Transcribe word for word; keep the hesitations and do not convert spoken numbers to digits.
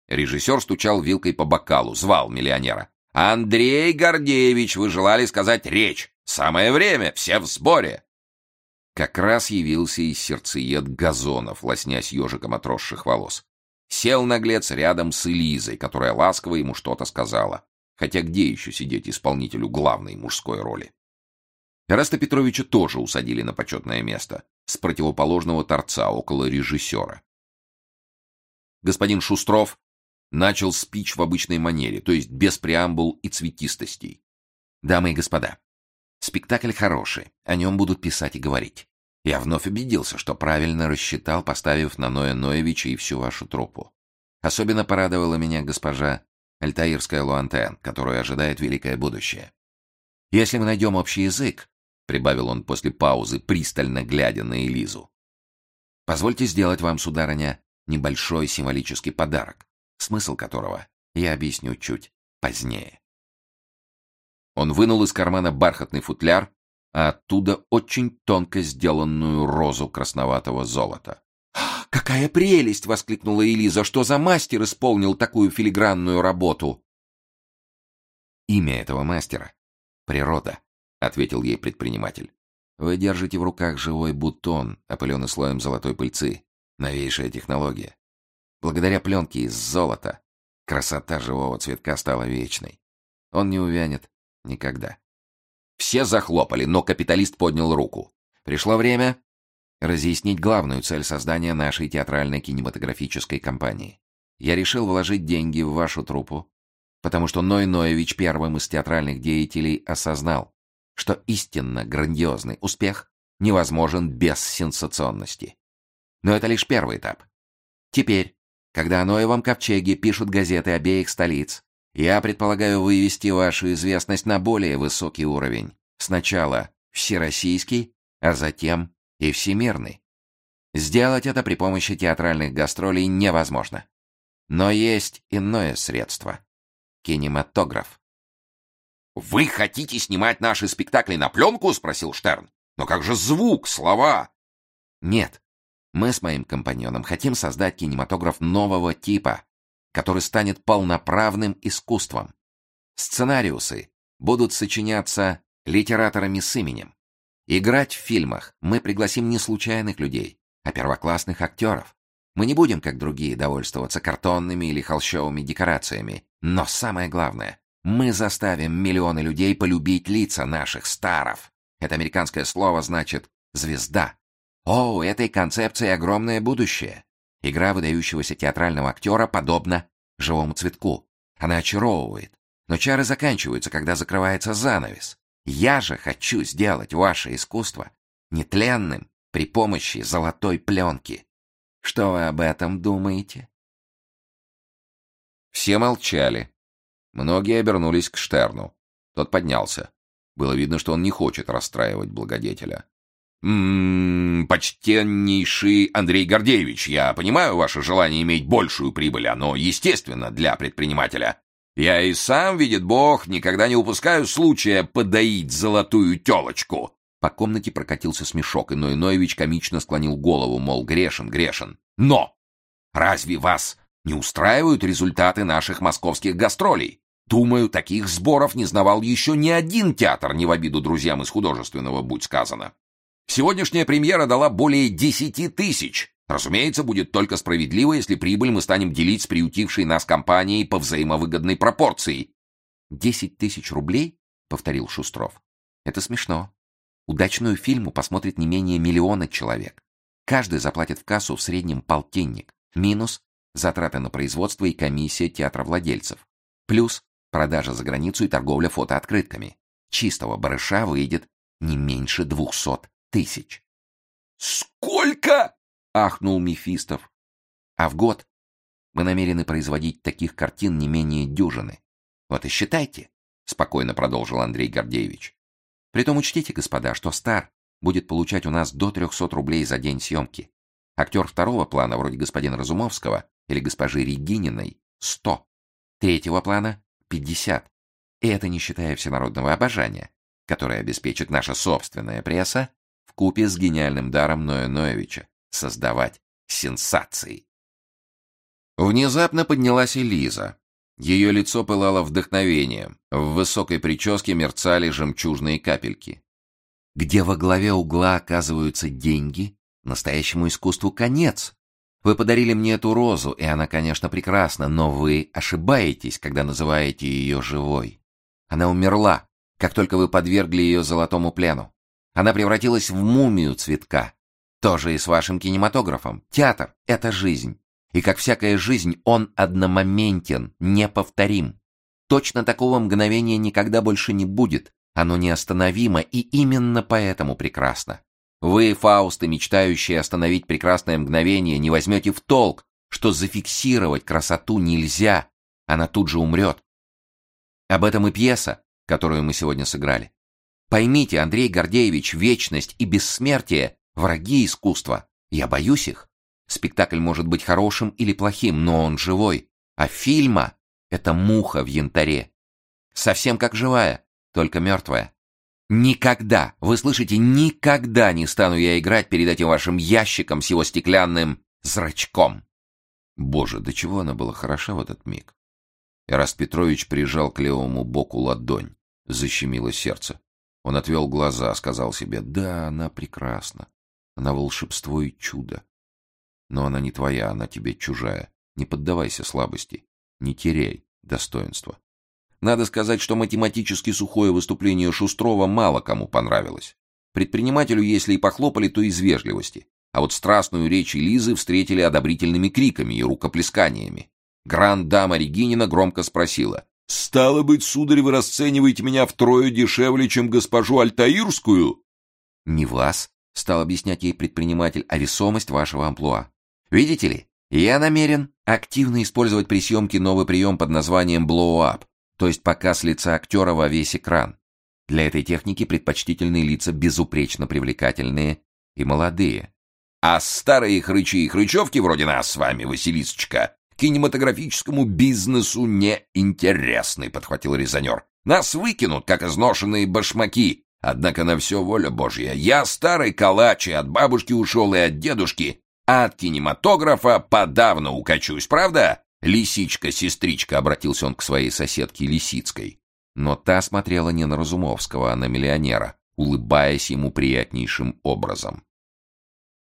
Режиссер стучал вилкой по бокалу, звал миллионера. «Андрей Гордеевич, вы желали сказать речь? Самое время, все в сборе!» Как раз явился и сердцеед Газонов, лоснясь ежиком отросших волос. Сел наглец рядом с Элизой, которая ласково ему что-то сказала. Хотя где еще сидеть исполнителю главной мужской роли? Эраста Петровича тоже усадили на почетное место, с противоположного торца, около режиссера. Господин Шустров начал спич в обычной манере, то есть без преамбул и цветистостей. «Дамы и господа, спектакль хороший, о нем будут писать и говорить. Я вновь убедился, что правильно рассчитал, поставив на Ноя Ноевича и всю вашу труппу. Особенно порадовала меня госпожа Альтаирская Луантен, которую ожидает великое будущее. Если мы найдем общий язык, — прибавил он после паузы, пристально глядя на Элизу, — позвольте сделать вам, сударыня, небольшой символический подарок, смысл которого я объясню чуть позднее». Он вынул из кармана бархатный футляр, а оттуда очень тонко сделанную розу красноватого золота. «Какая прелесть!» — воскликнула Элиза. «Что за мастер исполнил такую филигранную работу?» «Имя этого мастера — природа», — ответил ей предприниматель. «Вы держите в руках живой бутон, опыленный слоем золотой пыльцы. Новейшая технология. Благодаря пленке из золота красота живого цветка стала вечной. Он не увянет никогда». Все захлопали, но капиталист поднял руку. «Пришло время разъяснить главную цель создания нашей театральной кинематографической компании. Я решил вложить деньги в вашу труппу, потому что Ной Ноевич первым из театральных деятелей осознал, что истинно грандиозный успех невозможен без сенсационности. Но это лишь первый этап. Теперь, когда о Ноевом ковчеге пишут газеты обеих столиц, я предполагаю вывести вашу известность на более высокий уровень. Сначала всероссийский, а затем и всемирный. Сделать это при помощи театральных гастролей невозможно. Но есть иное средство — кинематограф. «Вы хотите снимать наши спектакли на пленку?» — спросил Штерн. «Но как же звук, слова?» «Нет. Мы с моим компаньоном хотим создать кинематограф нового типа, который станет полноправным искусством. Сценариусы будут сочиняться литераторами с именем. Играть в фильмах мы пригласим не случайных людей, а первоклассных актеров. Мы не будем, как другие, довольствоваться картонными или холщовыми декорациями. Но самое главное, мы заставим миллионы людей полюбить лица наших старов. Это американское слово значит «звезда». О, у этой концепции огромное будущее. Игра выдающегося театрального актера подобна живому цветку. Она очаровывает. Но чары заканчиваются, когда закрывается занавес. Я же хочу сделать ваше искусство нетленным при помощи золотой пленки. Что вы об этом думаете?» Все молчали. Многие обернулись к Штерну. Тот поднялся. Было видно, что он не хочет расстраивать благодетеля. «М-м, почтеннейший Андрей Гордеевич, я понимаю ваше желание иметь большую прибыль, оно естественно для предпринимателя. Я и сам, видит Бог, никогда не упускаю случая подоить золотую телочку». По комнате прокатился смешок, и Ной Ноевич комично склонил голову, мол, грешен, грешен. «Но разве вас не устраивают результаты наших московских гастролей? Думаю, таких сборов не знавал еще ни один театр, не в обиду друзьям из художественного, будь сказано. Сегодняшняя премьера дала более десяти тысяч. Разумеется, будет только справедливо, если прибыль мы станем делить с приютившей нас компанией по взаимовыгодной пропорции». «Десять тысяч рублей?» — повторил Шустров. «Это смешно. Удачную фильму посмотрит не менее миллиона человек. Каждый заплатит в кассу в среднем полтинник. Минус затраты на производство и комиссия театровладельцев. Плюс продажа за границу и торговля фотооткрытками. Чистого барыша выйдет не меньше двухсот тысяч». «Сколько?» — ахнул Мефистов. «А в год мы намерены производить таких картин не менее дюжины. Вот и считайте», — спокойно продолжил Андрей Гордеевич. «Притом учтите, господа, что стар будет получать у нас до трехсот рублей за день съемки. Актер второго плана, вроде господина Разумовского или госпожи Регининой, сто. Третьего плана — пятьдесят. И это не считая всенародного обожания, которое обеспечит наша собственная пресса вкупе с гениальным даром Ноя Ноевича создавать сенсации». Внезапно поднялась и Лиза. Ее лицо пылало вдохновением. В высокой прическе мерцали жемчужные капельки. Где во главе угла оказываются деньги, настоящему искусству конец. Вы подарили мне эту розу, и она, конечно, прекрасна, но вы ошибаетесь, когда называете ее живой. Она умерла, как только вы подвергли ее золотому плену. Она превратилась в мумию цветка. То же и с вашим кинематографом. Театр — это жизнь. И как всякая жизнь, он одномоментен, неповторим. Точно такого мгновения никогда больше не будет. Оно неостановимо и именно поэтому прекрасно. Вы, Фаусты, мечтающие остановить прекрасное мгновение, не возьмете в толк, что зафиксировать красоту нельзя, она тут же умрет. Об этом и пьеса, которую мы сегодня сыграли. Поймите, Андрей Гордеевич, вечность и бессмертие — враги искусства. Я боюсь их. Спектакль может быть хорошим или плохим, но он живой. А фильма — это муха в янтаре. Совсем как живая, только мертвая. Никогда, вы слышите, никогда не стану я играть перед этим вашим ящиком с его стеклянным зрачком. Боже, до чего она была хороша в этот миг. Эраст Петрович прижал к левому боку ладонь. Защемило сердце. Он отвел глаза, сказал себе: да, она прекрасна. Она волшебство и чудо. Но она не твоя, она тебе чужая. Не поддавайся слабости. Не теряй достоинства. Надо сказать, что математически сухое выступление Шустрова мало кому понравилось. Предпринимателю, если и похлопали, то из вежливости. А вот страстную речь Лизы встретили одобрительными криками и рукоплесканиями. Гранд-дама Регинина громко спросила: «Стало быть, сударь, вы расцениваете меня втрое дешевле, чем госпожу Альтаирскую?» «Не вас», — стал объяснять ей предприниматель, — «а весомость вашего амплуа. Видите ли, я намерен активно использовать при съемке новый прием под названием «блоу-ап», то есть показ лица актера во весь экран. Для этой техники предпочтительны лица безупречно привлекательные и молодые. А старые хрычи и хрычевки вроде нас с вами, Василисочка, кинематографическому бизнесу не интересны, подхватил резонер. Нас выкинут, как изношенные башмаки. Однако на все воля Божья. Я старый калач, и от бабушки ушел, и от дедушки, а от кинематографа подавно укачусь, правда? Лисичка-сестричка, обратился он к своей соседке Лисицкой. Но та смотрела не на Разумовского, а на миллионера, улыбаясь ему приятнейшим образом.